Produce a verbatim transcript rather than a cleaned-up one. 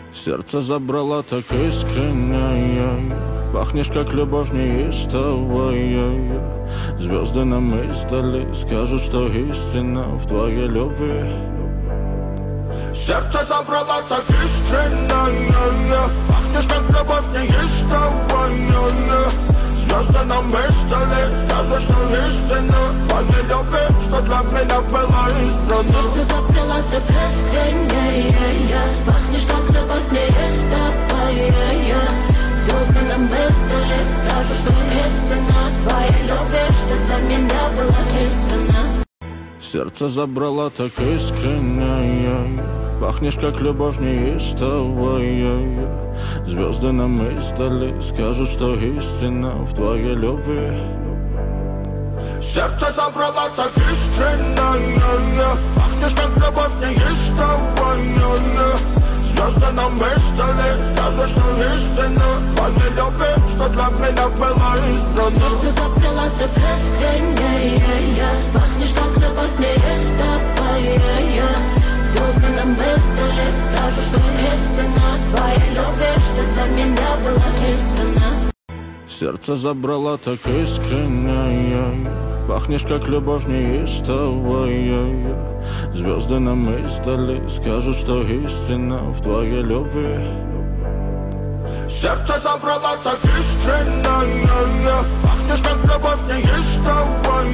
Сердце забрала так искренняя. Пахнешь, как любовь неистовая. Звезды нам издали скажут, что истина в твоей любви. Сердце забрала так искренняя. Пахнешь, как любовь неистовая. Звезды нам издали скажут, что истина в твоей любви, что для меня была избрана. Сердце забрала так искренняя. Пахнешь, как любовь неистовая. Звезды нам издали скажут, что истина в твоей любви, что для меня была избрана. Сердце забрала так искренняя. Пахнешь, как любовь неистовая. Звезды нам издали скажут, что истина в твоей любви. Сердце забрала так искренняя. Пахнешь, как любовь неистовая. Звезды нам издали скажут, что истина в твоей любви, что для меня была избрана. Сердце забрала так искренняя. Пахнешь, как любовь неистовая. Звезды нам издали скажут, что истина в твоей любви, что для меня была избрана. Сердце забрала так искренняя. Пахнешь, как любовь неистовая. Звезды нам издали скажут, что истина в твоей любви. Сердце забрала так искренняя. Пахнешь, как любовь неистовая.